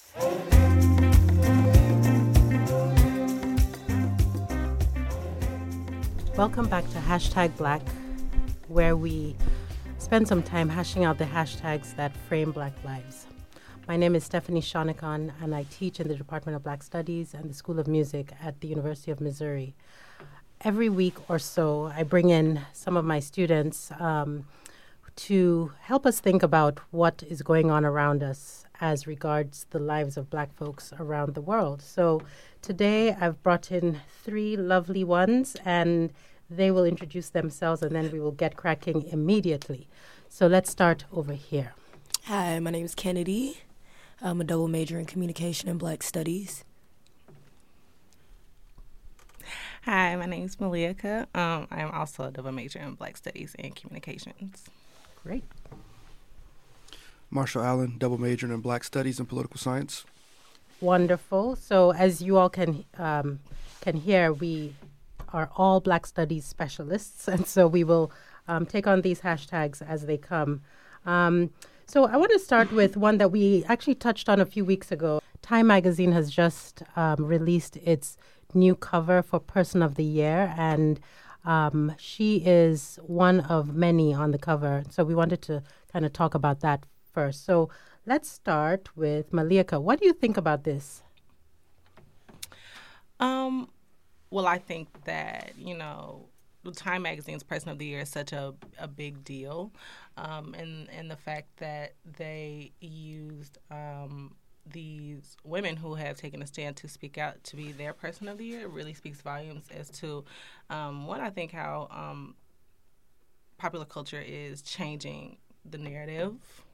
Welcome back to Hashtag Black, where we spend some time hashing out the hashtags that frame Black lives. My name is Stephanie Shonikan, and I teach in the Department of Black Studies and the School of Music at the University of Missouri. Every week or so, I bring in some of my students to help us think about what is going on around us as regards the lives of Black folks around the world. So today, I've brought in three lovely ones, and they will introduce themselves, and then we will get cracking immediately. So let's start over here. Hi, my name is Kennedy. I'm a double major in communication and Black studies. Hi, my name is Malika. I am also a double major in Black studies and communications. Great. Marshall Allen, double major in Black studies and political science. Wonderful. So as you all can hear, we are all Black studies specialists, and so we will take on these hashtags as they come. So I want to start with one that we actually touched on a few weeks ago. Time Magazine has just released its new cover for Person of the Year, and she is one of many on the cover. So we wanted to kind of talk about that first. So let's start with Malika. What do you think about this? Well, I think that, the Time Magazine's Person of the Year is such a big deal. And the fact that they used these women who have taken a stand to speak out to be their Person of the Year really speaks volumes as to, one, I think how popular culture is changing the narrative.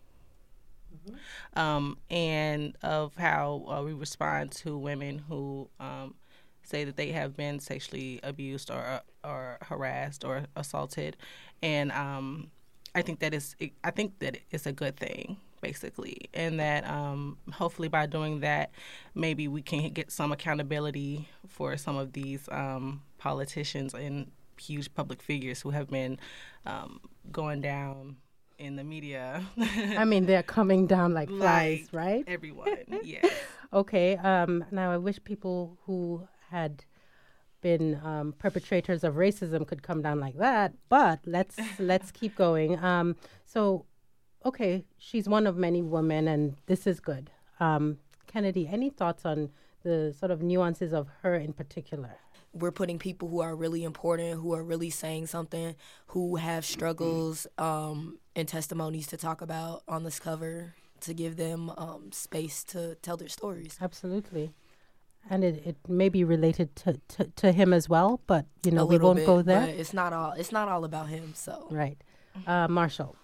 And of how we respond to women who say that they have been sexually abused or harassed or assaulted, and I think that it's a good thing, basically, and that hopefully by doing that, maybe we can get some accountability for some of these politicians and huge public figures who have been going down in the media. I mean, they're coming down like flies, right? Everyone, yes. Okay. Now, I wish people who had been perpetrators of racism could come down like that, but let's keep going. So, okay, she's one of many women, and this is good. Kennedy, any thoughts on the sort of nuances of her in particular? We're putting people who are really important, who are really saying something, who have struggles and testimonies to talk about on this cover, to give them space to tell their stories. Absolutely. And it may be related to him as well, but we won't go there. But it's not all about him. So right, Marshall.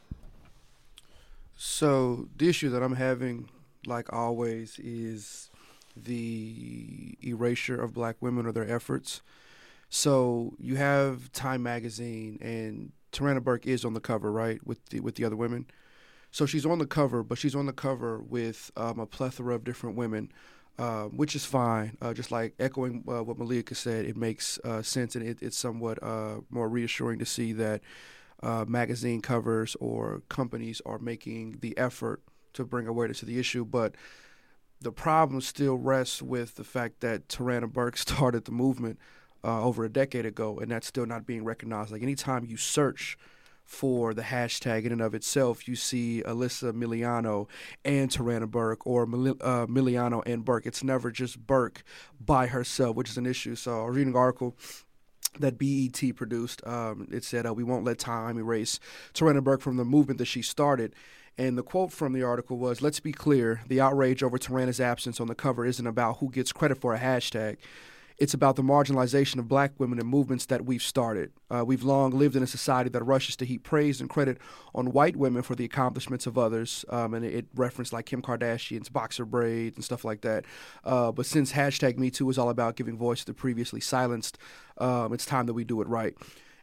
So the issue that I'm having, like always, is the erasure of Black women or their efforts. So you have Time Magazine, and Tarana Burke is on the cover, right, with the other women. So she's on the cover, but she's on the cover with a plethora of different women. Which is fine. Just like echoing what Malika said, it makes sense, and it's somewhat more reassuring to see that magazine covers or companies are making the effort to bring awareness to the issue. But the problem still rests with the fact that Tarana Burke started the movement over a decade ago, and that's still not being recognized. Like, anytime you search for the hashtag in and of itself, you see Alyssa Miliano and Tarana Burke, or Miliano and Burke. It's never just Burke by herself, which is an issue. So I was reading an article that BET produced. It said, we won't let time erase Tarana Burke from the movement that she started. And the quote from the article was, "Let's be clear, the outrage over Tarana's absence on the cover isn't about who gets credit for a hashtag. It's about the marginalization of Black women and movements that we've started. We've long lived in a society that rushes to heap praise and credit on white women for the accomplishments of others." And it referenced like Kim Kardashian's boxer braids and stuff like that. But since hashtag Me Too is all about giving voice to the previously silenced, it's time that we do it right.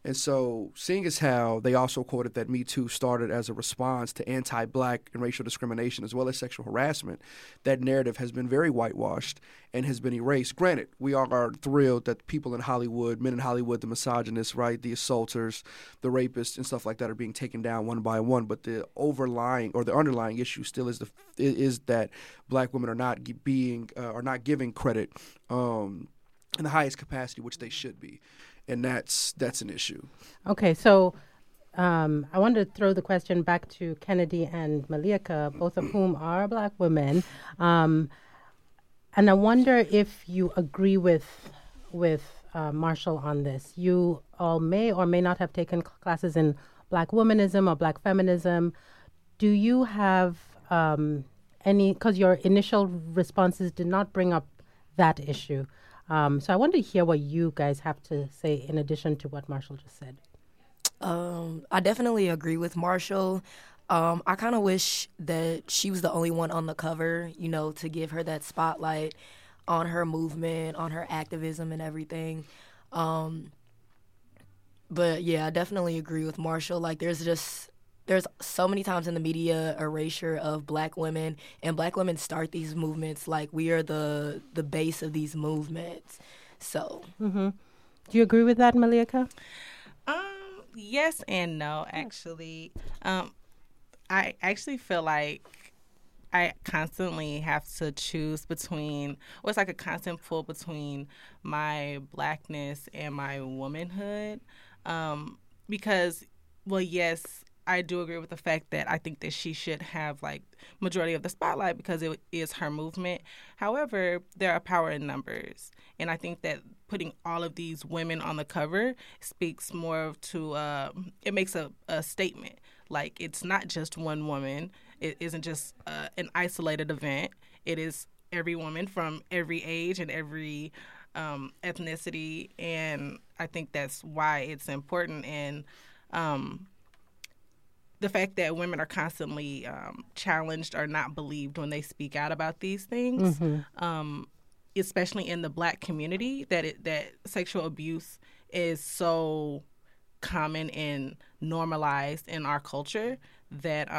And so, seeing as how they also quoted that Me Too started as a response to anti-Black and racial discrimination as well as sexual harassment, that narrative has been very whitewashed and has been erased. Granted, we are thrilled that people in Hollywood, men in Hollywood, the misogynists, right, the assaulters, the rapists, and stuff like that are being taken down one by one. But the overlying or the underlying issue still is that Black women are not giving credit in the highest capacity, which they should be. And that's an issue. Okay, so I wanted to throw the question back to Kennedy and Malika, both of whom are Black women. And I wonder if you agree with Marshall on this. You all may or may not have taken classes in Black womanism or Black feminism. Do you have any, because your initial responses did not bring up that issue. So I wanted to hear what you guys have to say in addition to what Marshall just said. I definitely agree with Marshall. I kind of wish that she was the only one on the cover, to give her that spotlight on her movement, on her activism and everything. But yeah, I definitely agree with Marshall. Like, there's so many times in the media erasure of Black women, and Black women start these movements. Like, we are the base of these movements. So, do you agree with that, Malika? Yes and no, actually. I actually feel like I constantly have to choose between, it's like a constant pull between my Blackness and my womanhood. Because, well, yes, I do agree with the fact that I think that she should have, like, majority of the spotlight because it is her movement. However, there are power in numbers. And I think that putting all of these women on the cover speaks more to, it makes a statement. Like, it's not just one woman. It isn't just an isolated event. It is every woman from every age and every ethnicity. And I think that's why it's important. And the fact that women are constantly challenged or not believed when they speak out about these things, especially in the Black community, that sexual abuse is so common and normalized in our culture that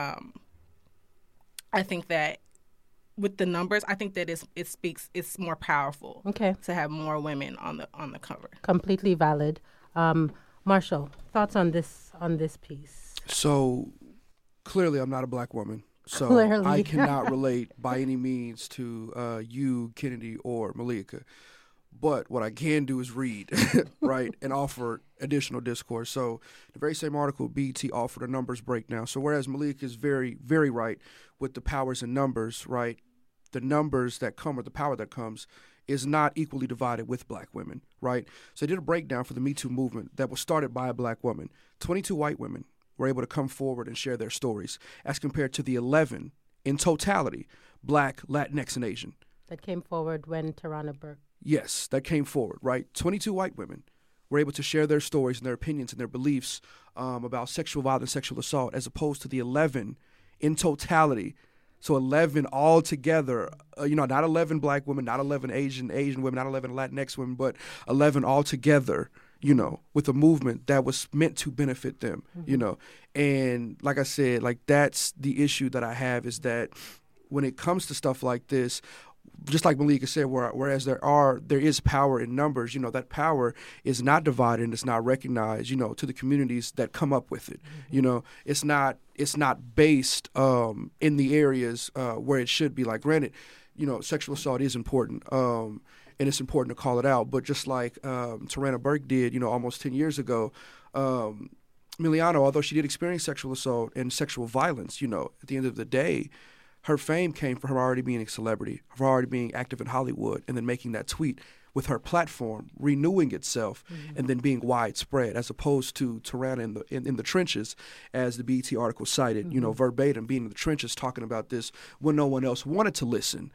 I think that with the numbers, I think that it's more powerful to have more women on the cover. Completely valid. Marshall, thoughts on this piece? So, clearly I'm not a Black woman, so Clearly. I cannot relate by any means to you, Kennedy, or Malika. But what I can do is read, right, and offer additional discourse. So, the very same article, BET offered a numbers breakdown. So, whereas Malika is very, very right with the powers and numbers, right, the numbers that come or the power that comes is not equally divided with Black women, right? So, they did a breakdown for the Me Too movement that was started by a Black woman. 22 white women were able to come forward and share their stories as compared to the 11 in totality, Black, Latinx, and Asian. That came forward when Tarana Burke. Yes, that came forward, right? 22 white women were able to share their stories and their opinions and their beliefs about sexual violence, sexual assault, as opposed to the 11 in totality. So 11 all together, not 11 Black women, not 11 Asian women, not 11 Latinx women, but 11 all together, with a movement that was meant to benefit them, And like I said, like, that's the issue that I have, is that when it comes to stuff like this, just like Malika said, whereas there is power in numbers, that power is not divided and it's not recognized, to the communities that come up with it. It's not based in the areas where it should be. Like, granted, sexual assault is important. And it's important to call it out. But just like Tarana Burke did, almost 10 years ago, Miliano, although she did experience sexual assault and sexual violence, at the end of the day, her fame came from her already being a celebrity, her already being active in Hollywood, and then making that tweet with her platform renewing itself and then being widespread, as opposed to Tarana in the trenches, as the BET article cited, verbatim, being in the trenches talking about this when no one else wanted to listen.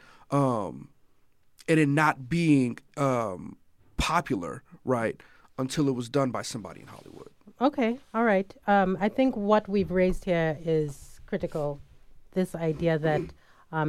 And it not being popular, right, until it was done by somebody in Hollywood. Okay, all right. I think what we've raised here is critical. This idea that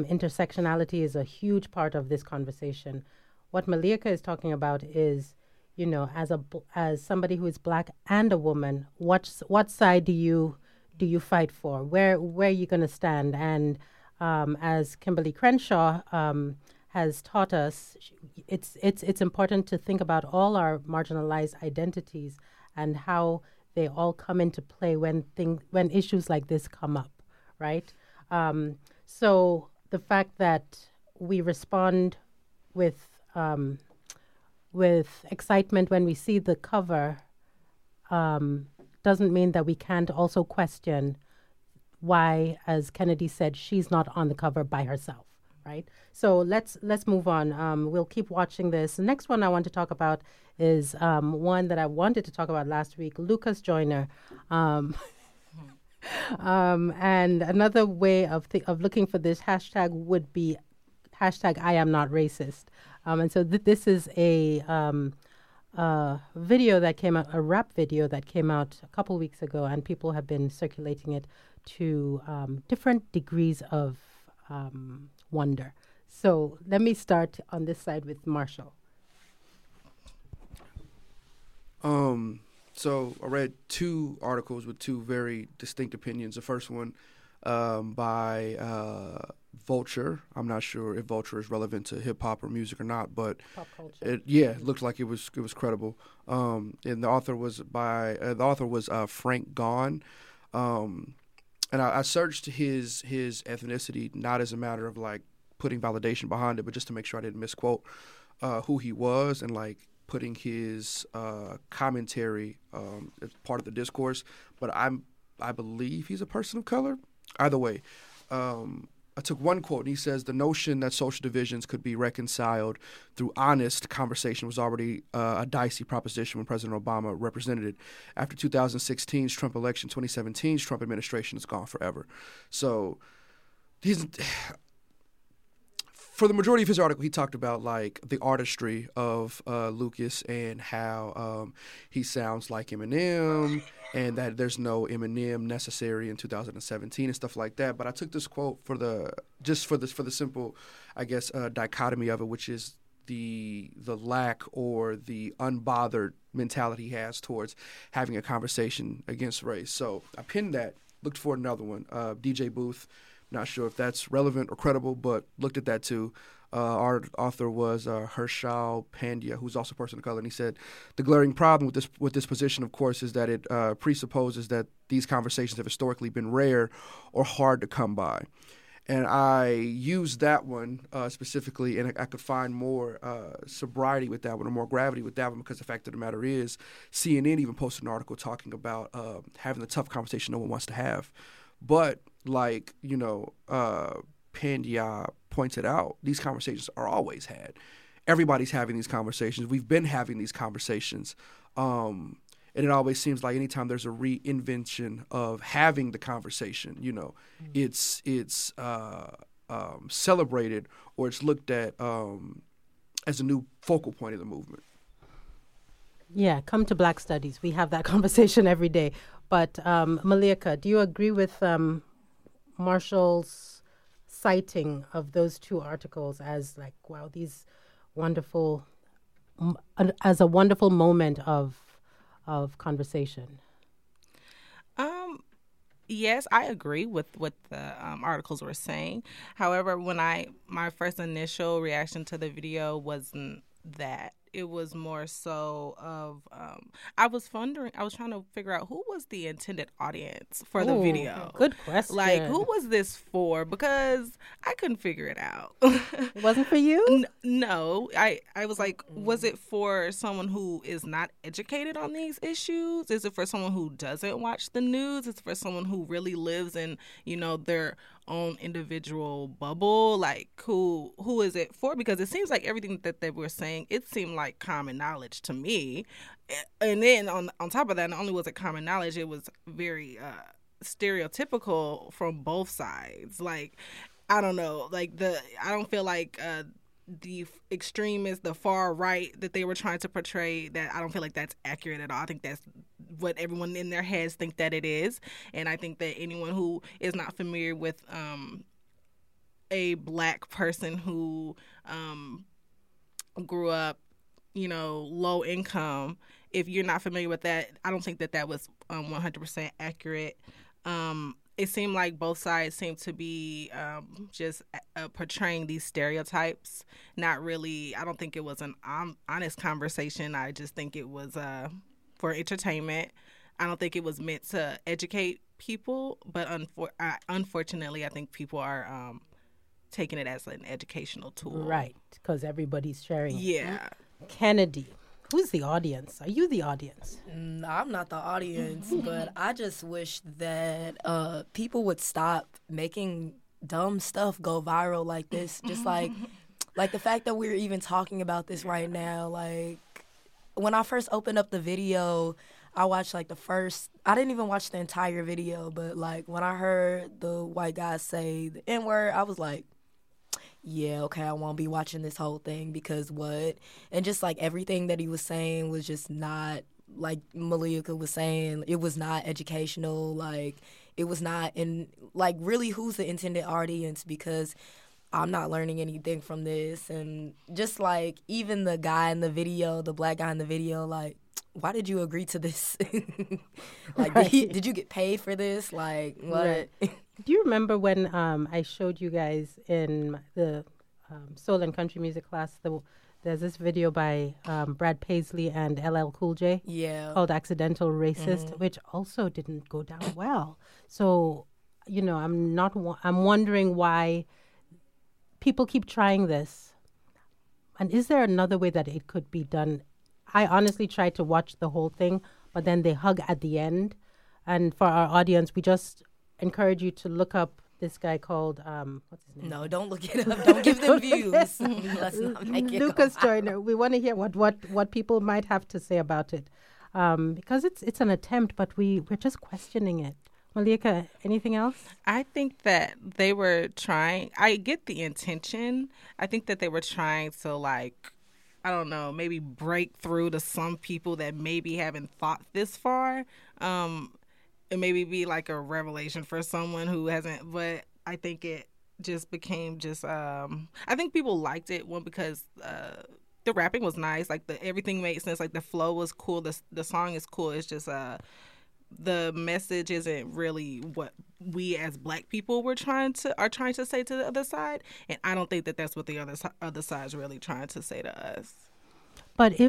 intersectionality is a huge part of this conversation. What Malika is talking about is, as somebody who is black and a woman, what side do you fight for? Where are you going to stand? And as Kimberly Crenshaw has taught us, it's important to think about all our marginalized identities and how they all come into play when issues like this come up, right? So the fact that we respond with excitement when we see the cover doesn't mean that we can't also question why, as Kennedy said, she's not on the cover by herself, right? So let's move on. We'll keep watching this. The next one I want to talk about is one that I wanted to talk about last week, Lucas Joyner. And another way of looking for this hashtag would be hashtag I am not racist. And so this is a video that came out, a rap video that came out a couple weeks ago, and people have been circulating it to different degrees of wonder. So let me start on this side with Marshall. So I read two articles with two very distinct opinions. The first one by Vulture. I'm not sure if Vulture is relevant to hip hop or music or not, but Pop culture. it looked like it was credible. And the author was Frank Gahn. And I searched his ethnicity not as a matter of like putting validation behind it, but just to make sure I didn't misquote who he was and like putting his commentary as part of the discourse. But I believe he's a person of color. Either way, I took one quote, and he says, "The notion that social divisions could be reconciled through honest conversation was already a dicey proposition when President Obama represented it. After 2016's Trump election, 2017's Trump administration is gone forever." So for the majority of his article, he talked about like the artistry of Lucas and how he sounds like Eminem and that there's no Eminem necessary in 2017 and stuff like that. But I took this quote for the simple, I guess, dichotomy of it, which is the lack or the unbothered mentality he has towards having a conversation against race. So I pinned that, looked for another one, DJ Booth. Not sure if that's relevant or credible, but looked at that too. Our author was Harshal Pandya, who's also a person of color, and he said, "The glaring problem with this position, of course, is that it presupposes that these conversations have historically been rare or hard to come by." And I used that one specifically, and I could find more sobriety with that one or more gravity with that one because the fact of the matter is CNN even posted an article talking about having the tough conversation no one wants to have. But like, Pandya pointed out, these conversations are always had. Everybody's having these conversations. We've been having these conversations. And it always seems like anytime there's a reinvention of having the conversation, it's celebrated or it's looked at as a new focal point of the movement. Yeah, come to Black Studies. We have that conversation every day. But Malika, do you agree with Marshall's citing of those two articles as like, wow, these wonderful, as a wonderful moment of conversation? Yes, I agree with what the articles were saying. However, my first initial reaction to the video wasn't that. It was more so of I was trying to figure out who was the intended audience for the video. Good question. Like, who was this for? Because I couldn't figure it out. It wasn't for you? No. I was like, was it for someone who is not educated on these issues? Is it for someone who doesn't watch the news? Is it for someone who really lives in, their own individual bubble? Like, who is it for? Because it seems like everything that they were saying, it seemed like common knowledge to me. And then on top of that, not only was it common knowledge, it was very stereotypical from both sides. Like, I don't know, like I don't feel like the extremists, the far right that they were trying to portray, that I don't feel like that's accurate at all. I think that's what everyone in their heads think that it is. And I think that anyone who is not familiar with a Black person who grew up, low income. If you're not familiar with that, I don't think that was 100% accurate. It seemed like both sides seemed to be just portraying these stereotypes. Not really. I don't think it was an honest conversation. I just think it was for entertainment. I don't think it was meant to educate people, but unfortunately, I think people are taking it as an educational tool. Right, because everybody's sharing. Yeah. Kennedy, who's the audience? Are you the audience? I'm not the audience, but I just wish that people would stop making dumb stuff go viral like this. Just like the fact that we're even talking about this right now. Like, when I first opened up the video, I watched I didn't even watch the entire video, but like when I heard the white guy say the N-word, I was like, yeah, okay, I won't be watching this whole thing because what? And just like everything that he was saying was just not, like Malika was saying, it was not educational. Like, it was not really who's the intended audience, because I'm not learning anything from this. And just like even the guy in the video, the black guy in the video, like, why did you agree to this? Like, right. did you get paid for this? Like, what? Right. Do you remember when I showed you guys in the soul and country music class, there's this video by Brad Paisley and LL Cool J called Accidental Racist, which also didn't go down well. So, I'm wondering why people keep trying this. And is there another way that it could be done? I honestly tried to watch the whole thing, but then they hug at the end. And for our audience, we just encourage you to look up this guy called, what's his name? No, don't look it up. Don't give them views. Let's not make it Lucas Joyner. We want to hear what people might have to say about it. Because it's an attempt, but we're just questioning it. Malika, anything else? I think that they were trying. I get the intention. I think that they were trying to, I don't know, maybe break through to some people that maybe haven't thought this far. It maybe be like a revelation for someone who hasn't, but I think it just became I think people liked it, one, because the rapping was nice, like everything made sense, like the flow was cool, the song is cool. It's just the message isn't really what we as black people are trying to say to the other side, and I don't think that that's what the other side's really trying to say to us. But if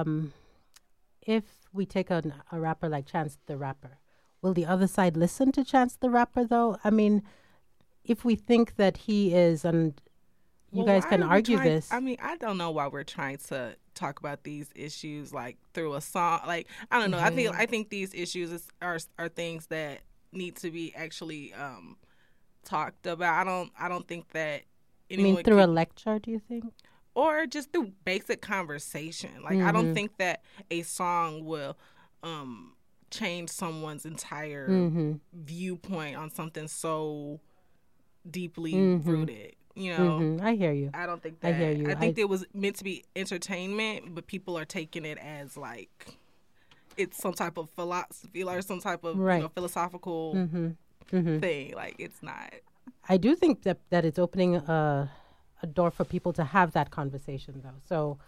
we take a rapper like Chance the Rapper, will the other side listen to Chance the Rapper, though? I mean, if we think that he is, and you guys can argue this. I mean, I don't know why we're trying to talk about these issues through a song. I don't know. I think these issues are things that need to be actually talked about. I don't think that anyone. You mean through a lecture? Do you think? Or just through basic conversation. I don't think that a song will change someone's entire viewpoint on something so deeply rooted. I hear you. I don't think that. I hear you. I think it was meant to be entertainment, but people are taking it as it's some type of philosophy or some type of philosophical thing. It's not. I do think that it's opening a door for people to have that conversation, though. So,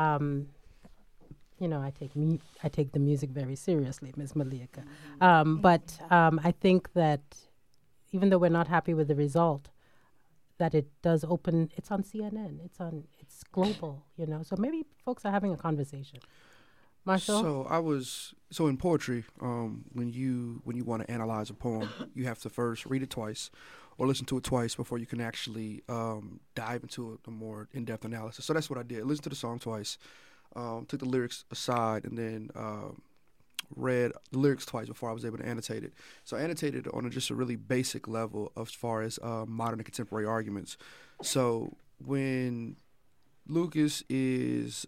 I take the music very seriously, Ms. Malika. But I think that even though we're not happy with the result, that it does open. It's on CNN. It's global. So maybe folks are having a conversation. Marshall? So in poetry, when you want to analyze a poem, you have to first read it twice or listen to it twice before you can actually dive into a more in-depth analysis. So that's what I did. Listened to the song twice, took the lyrics aside, and then read the lyrics twice before I was able to annotate it. So I annotated on just a really basic level as far as modern and contemporary arguments. So when Lucas is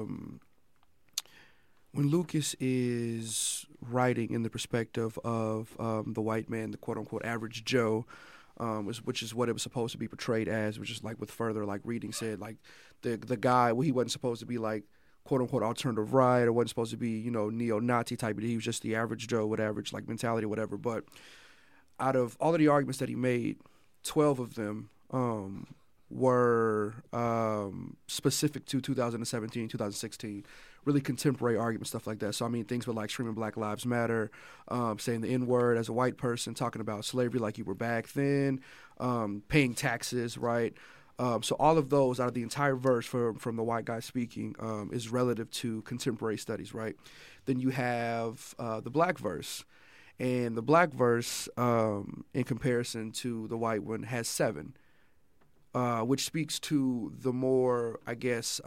writing in the perspective of the white man, the quote-unquote average Joe, which is what it was supposed to be portrayed as, which is with further reading said, the guy, he wasn't supposed to be quote-unquote alternative right, or wasn't supposed to be, neo-Nazi type. He was just the average Joe with average mentality or whatever. But out of all of the arguments that he made, 12 of them were specific to 2017, 2016, really contemporary arguments, stuff like that. So, I mean, things with like screaming Black Lives Matter, saying the N-word as a white person, talking about slavery like you were back then, paying taxes, right? So all of those out of the entire verse from the white guy speaking is relative to contemporary studies, right? Then you have the black verse. And the black verse, in comparison to the white one, has 7, which speaks to the more, I guess,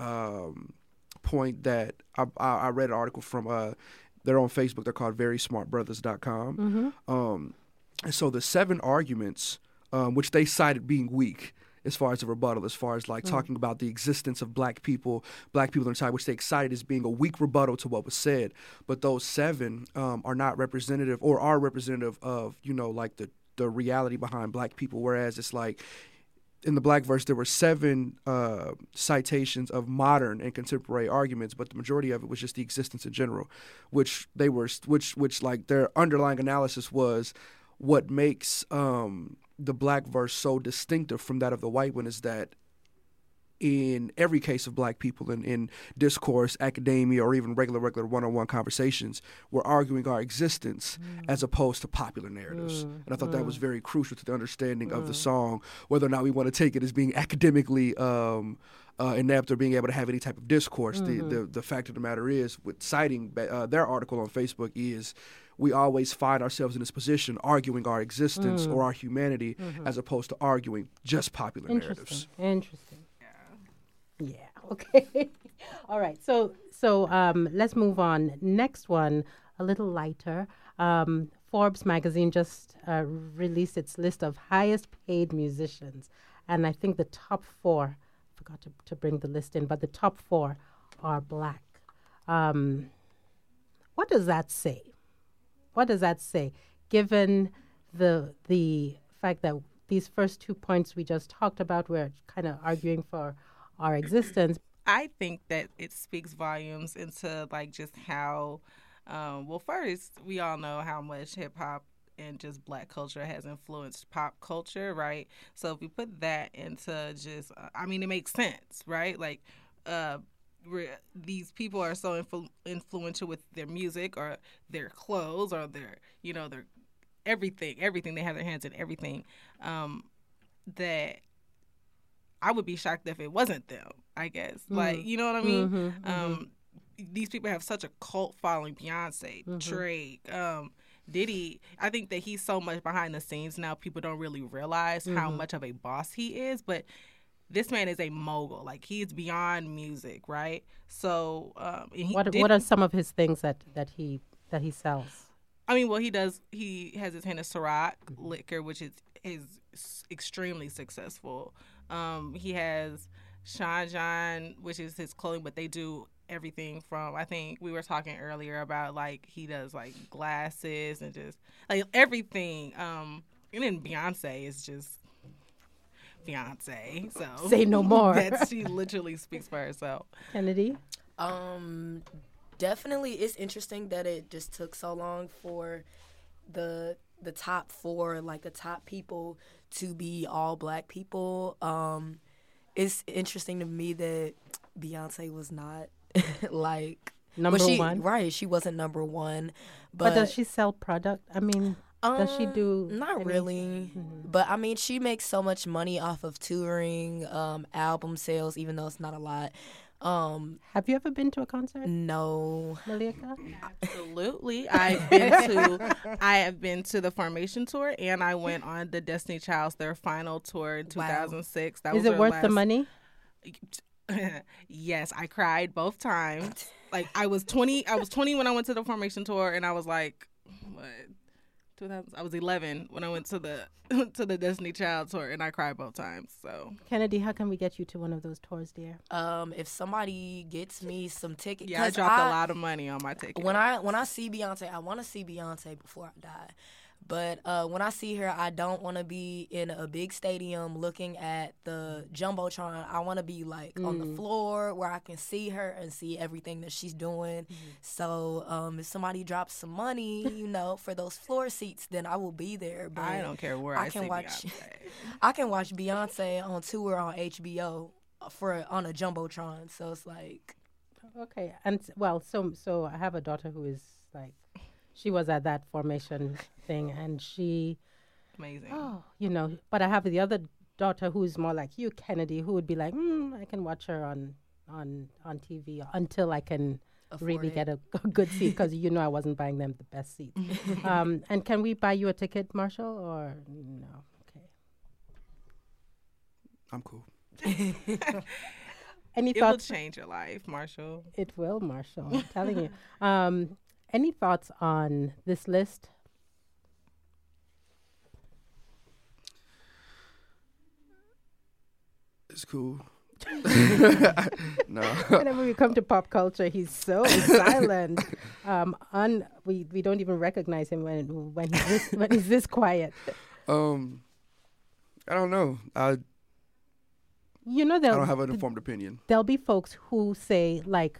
point that I read an article from, they're on Facebook, they're called verysmartbrothers.com. And so the 7 arguments, which they cited being weak, as far as a rebuttal, as far as like talking about the existence of black people inside, which they cited as being a weak rebuttal to what was said. But those 7 are not representative, or are representative of, you know, like the reality behind black people. Whereas it's like in the black verse, there were 7 citations of modern and contemporary arguments, but the majority of it was just the existence in general, which like their underlying analysis was what makes the black verse so distinctive from that of the white one is that in every case of black people in discourse, academia, or even regular one-on-one conversations, we're arguing our existence as opposed to popular narratives. And I thought that was very crucial to the understanding of the song, whether or not we want to take it as being academically inept or being able to have any type of discourse. The fact of the matter is, with citing their article on Facebook, is we always find ourselves in this position arguing our existence or our humanity as opposed to arguing just popular narratives. Interesting. Yeah. Okay. All right. So let's move on. Next one, a little lighter. Forbes magazine just released its list of highest paid musicians, and I think the top 4. I forgot to bring the list in, but the top 4 are black. What does that say? What does that say, given the fact that these first 2 points we just talked about, we're kind of arguing for our existence? I think that it speaks volumes into like just how, well, first, we all know how much hip hop and just black culture has influenced pop culture, right? So if we put that into just, I mean, it makes sense, right? Like, these people are so influential with their music or their clothes or their, you know, their everything. They have their hands in everything, that I would be shocked if it wasn't them, I guess. Like, you know what I mean? These people have such a cult following. Beyonce, Drake, Diddy. I think that he's so much behind the scenes now, people don't really realize how much of a boss he is. But this man is a mogul. Like, he's beyond music, right? So, what are some of his things that he sells? I mean, well, he has his hand in Ciroc liquor, which is extremely successful. He has Sean John, which is his clothing, but they do everything from, I think we were talking earlier about, like, he does like glasses and just like everything. And then Beyonce is just Beyonce, so say no more. She literally speaks for herself. Kennedy? Definitely, it's interesting that it just took so long for the top 4, like the top people, to be all black people. It's interesting to me that Beyonce was not like number 1. Right, she wasn't number 1. But does she sell product? I mean, does she do? Not really. But I mean, she makes so much money off of touring, album sales, even though it's not a lot. Have you ever been to a concert? No. Malika? Absolutely. I have been to the Formation tour, and I went on the Destiny Child's their final tour in 2006. That Is it worth the money? Yes, I cried both times. Like, I was 20 when I went to the Formation tour, and I was like, what? I was 11 when I went to the Destiny Child tour, and I cried both times. So, Kennedy, how can we get you to one of those tours, dear? If somebody gets me some tickets, I dropped a lot of money on my ticket. When I see Beyonce, I want to see Beyonce before I die. But when I see her, I don't want to be in a big stadium looking at the Jumbotron. I want to be like on the floor where I can see her and see everything that she's doing. So if somebody drops some money, for those floor seats, then I will be there. But I don't care where I can see watch. Beyonce. I can watch Beyonce on tour on HBO on a Jumbotron. So it's like. Okay, and so I have a daughter who is like, she was at that formation thing, and she, Amazing. But I have the other daughter who's more like you, Kennedy, who would be like, I can watch her on TV until I can really get a good seat, because I wasn't buying them the best seats. And can we buy you a ticket, Marshall, or no? Okay, I'm cool. Any It thoughts? will change your life, Marshall. It will, Marshall. I'm telling you. Any thoughts on this list? It's cool. No. Whenever we come to pop culture, he's so silent. We don't even recognize him when he's this quiet. I don't know. I don't have an informed opinion. There'll be folks who say, like,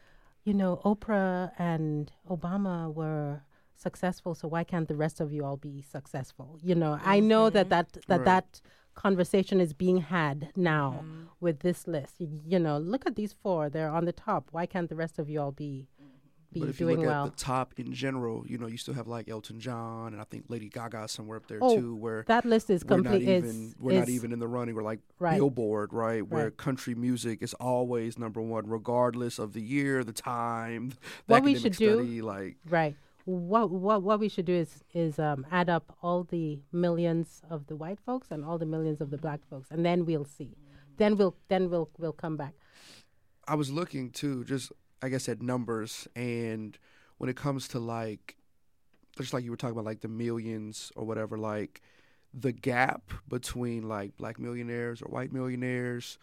Oprah and Obama were successful, so why can't the rest of you all be successful? I know that conversation is being had now with this list. Look at these 4; they're on the top. Why can't the rest of you all be But if you doing look well? at the top in general, you still have like Elton John, and I think Lady Gaga somewhere up there Oh, too, where that list is we're not complete. not even in the running. We're like Right. Billboard, right? Where Right. country music is always number one, regardless of the year, the time, the What we academic should do- study. Like, Right. What we should do is add up all the millions of the white folks and all the millions of the black folks, and then we'll see. Then we'll come back. I was looking too, just I guess at numbers, and when it comes to like, just like you were talking about, like the millions or whatever, like the gap between like black millionaires or white millionaires,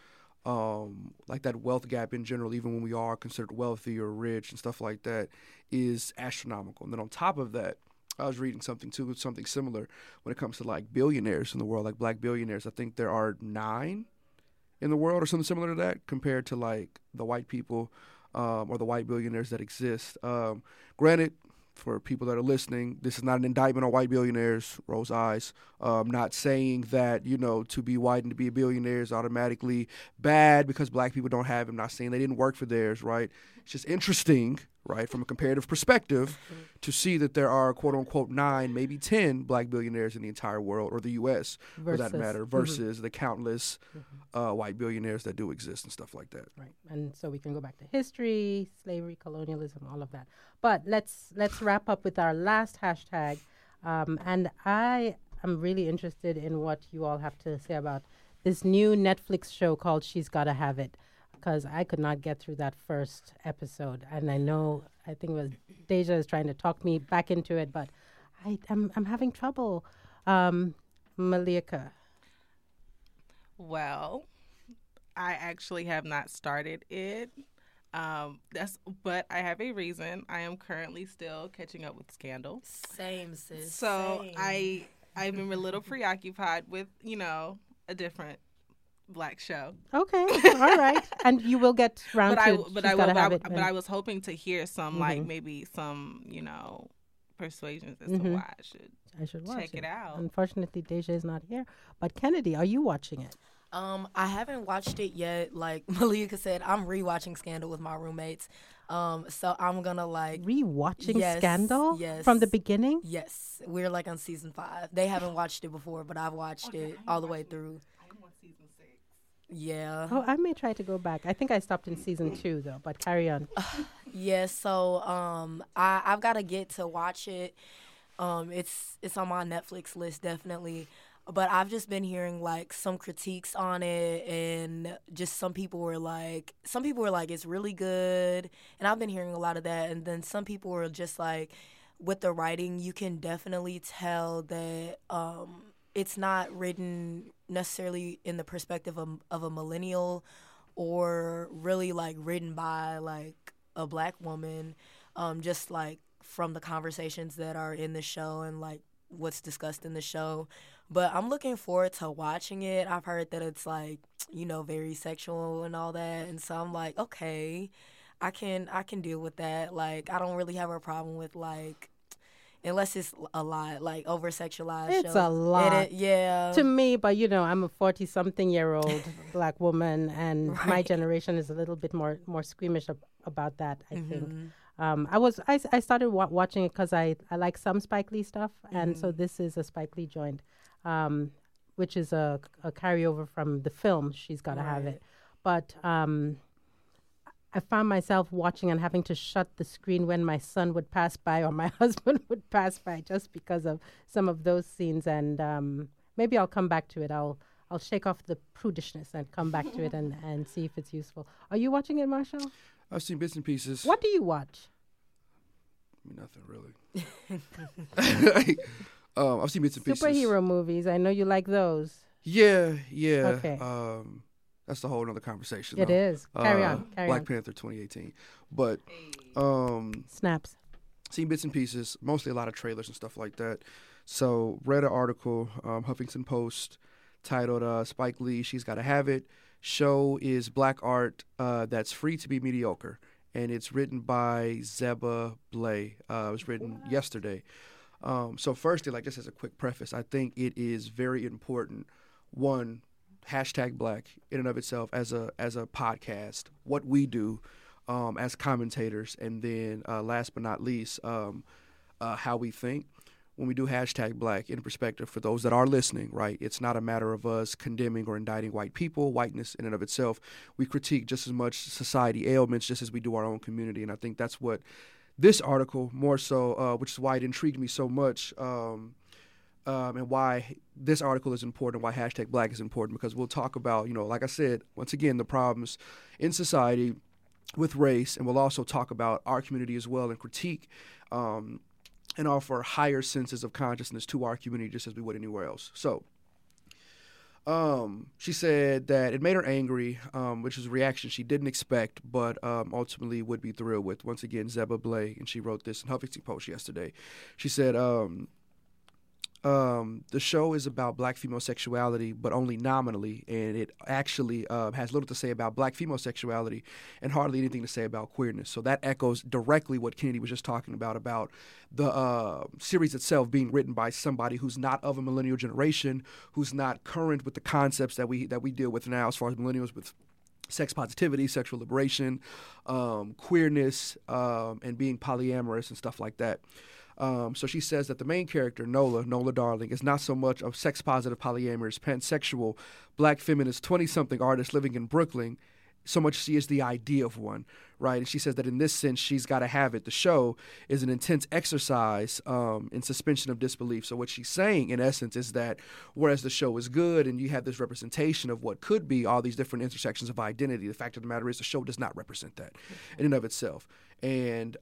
like that wealth gap in general, even when we are considered wealthy or rich and stuff like that, is astronomical. And then on top of that, I was reading something similar when it comes to like billionaires in the world, like black billionaires. I think there are 9 in the world or something similar to that, compared to like the white people or the white billionaires that exist. Granted, for people that are listening, this is not an indictment on white billionaires. Rose eyes. Not saying that to be white and to be a billionaire is automatically bad because black people don't have it. I'm not saying they didn't work for theirs, right? It's just interesting, right, from a comparative perspective, to see that there are quote unquote 9, maybe 10 black billionaires in the entire world, or the U.S. for that matter, versus the countless white billionaires that do exist and stuff like that. Right. And so we can go back to history, slavery, colonialism, all of that. But let's wrap up with our last hashtag. And I am really interested in what you all have to say about this new Netflix show called She's Gotta Have It, because I could not get through that first episode. And I think it was Deja is trying to talk me back into it, but I'm having trouble. Malika. Well, I actually have not started it. But I have a reason. I am currently still catching up with Scandal. Same, sis. So same. I've been a little preoccupied with, a different black show. Okay, all right. And you will get round to But I was hoping to hear some like maybe some, persuasions as to why I should watch check it out. Unfortunately, Deja is not here. But Kennedy, are you watching it? I haven't watched it yet. Like Malika said, I'm rewatching Scandal with my roommates. So I'm gonna rewatching Scandal from the beginning. Yes, we're like on season 5. They haven't watched it before, but I've watched it all the way through. I'm on season 6. Yeah. Oh, I may try to go back. I think I stopped in season 2 though. But carry on. Yeah. So I've got to get to watch it. It's on my Netflix list definitely. But I've just been hearing like some critiques on it, and just some people were like it's really good, and I've been hearing a lot of that. And then some people were just like, with the writing, you can definitely tell that it's not written necessarily in the perspective of a millennial, or really like written by like a black woman, just like from the conversations that are in the show and like what's discussed in the show. But I'm looking forward to watching it. I've heard that it's like, very sexual and all that, and so I'm like, okay, I can deal with that. Like, I don't really have a problem with like, unless it's a lot, like over sexualized. It's shows. a lot. Yeah. To me, but I'm a 40-something-year-old Black woman, and my Right. generation is a little bit more squeamish about that, I think. Mm-hmm. I started watching it because I like some Spike Lee stuff, and so this is a Spike Lee joint, which is a carryover from the film She's Gotta Have Right. It. But I found myself watching and having to shut the screen when my son would pass by or my husband would pass by, just because of some of those scenes. And maybe I'll come back to it. I'll shake off the prudishness and come back to it and see if it's useful. Are you watching it, Marshall? I've seen bits and pieces. What do you watch? Nothing really. I've seen bits and pieces. Superhero movies. I know you like those. Yeah. Okay. That's a whole other conversation. It though. is. Carry on. Black Panther 2018. But Snaps. seen bits and pieces, mostly a lot of trailers and stuff like that. So read an article, Huffington Post, titled Spike Lee, She's Gotta Have It. Show is black art that's free to be mediocre. And it's written by Zeba Blay. It was written yesterday. So firstly, like just as a quick preface, I think it is very important, one, #Black in and of itself as a podcast, what we do as commentators, and then last but not least, how we think. When we do #Black in perspective, for those that are listening, right, it's not a matter of us condemning or indicting white people, whiteness in and of itself. We critique just as much society ailments just as we do our own community, and I think that's what this article more so, which is why it intrigued me so much, and why this article is important, why #Black is important, because we'll talk about, like I said, once again, the problems in society with race, and we'll also talk about our community as well and critique and offer higher senses of consciousness to our community just as we would anywhere else. So she said that it made her angry, which is a reaction she didn't expect, but ultimately would be thrilled with. Once again, Zeba Blay, and she wrote this in Huffington Post yesterday. She said, the show is about black female sexuality, but only nominally, and it actually has little to say about black female sexuality and hardly anything to say about queerness. So that echoes directly what Kennedy was just talking about the series itself being written by somebody who's not of a millennial generation, who's not current with the concepts that we deal with now as far as millennials with sex positivity, sexual liberation, queerness, and being polyamorous and stuff like that. So she says that the main character, Nola Darling, is not so much a sex-positive, polyamorous, pansexual, black feminist, 20-something artist living in Brooklyn, so much she is the idea of one, right? And she says that in this sense, She's Gotta Have It. The show is an intense exercise in suspension of disbelief. So what she's saying, in essence, is that whereas the show is good and you have this representation of what could be all these different intersections of identity, the fact of the matter is the show does not represent that in and of itself. And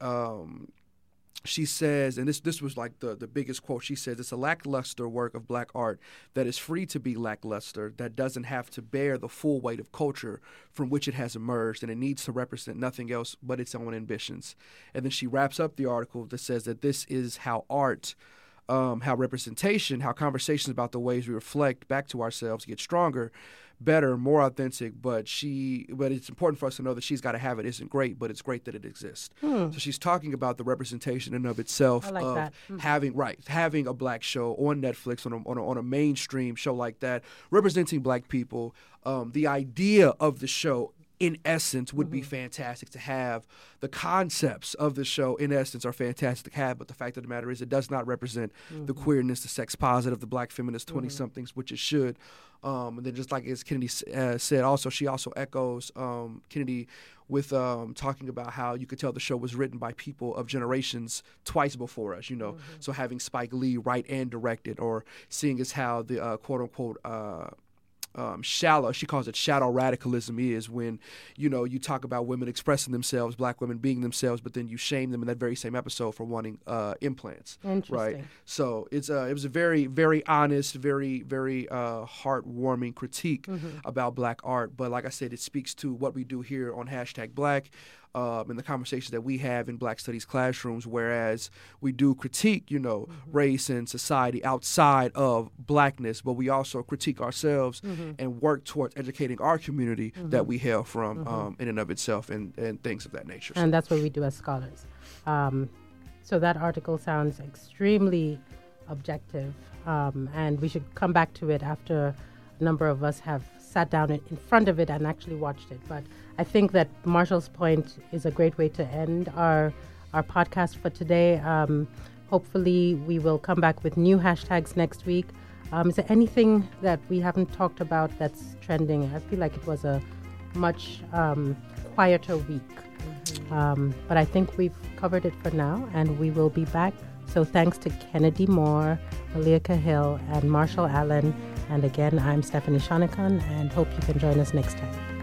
she says, and this was like the biggest quote, she says, it's a lackluster work of black art that is free to be lackluster, that doesn't have to bear the full weight of culture from which it has emerged, and it needs to represent nothing else but its own ambitions. And then she wraps up the article that says that this is how art, how representation, how conversations about the ways we reflect back to ourselves get stronger, better, more authentic, but it's important for us to know that She's Gotta Have It isn't great, but it's great that it exists. So she's talking about the representation in and of itself of having a black show on Netflix, on a mainstream show like that, representing black people. The idea of the show, in essence, would be fantastic to have. The concepts of the show, in essence, are fantastic to have, but the fact of the matter is it does not represent the queerness, the sex positive, the black feminist 20-somethings, which it should. And then just like as Kennedy said, also she also echoes Kennedy with talking about how you could tell the show was written by people of generations twice before us, So having Spike Lee write and direct it, or seeing as how the quote-unquote shallow, she calls it shadow radicalism, is when, you talk about women expressing themselves, black women being themselves, but then you shame them in that very same episode for wanting implants. Right? So it was a very, very honest, very, very heartwarming critique about black art. But like I said, it speaks to what we do here on #Black. in the conversations that we have in Black Studies classrooms, whereas we do critique, race and society outside of Blackness, but we also critique ourselves and work towards educating our community that we hail from in and of itself and things of that nature. And that's what we do as scholars. So that article sounds extremely objective, and we should come back to it after a number of us have sat down in front of it and actually watched it. But I think that Marshall's point is a great way to end our podcast for today. Hopefully we will come back with new hashtags next week. Is there anything that we haven't talked about that's trending? I feel like it was a much quieter week. But I think we've covered it for now, and we will be back. So thanks to Kennedy Moore, Malia Cahill, and Marshall Allen. And again, I'm Stephanie Shonikan, and hope you can join us next time.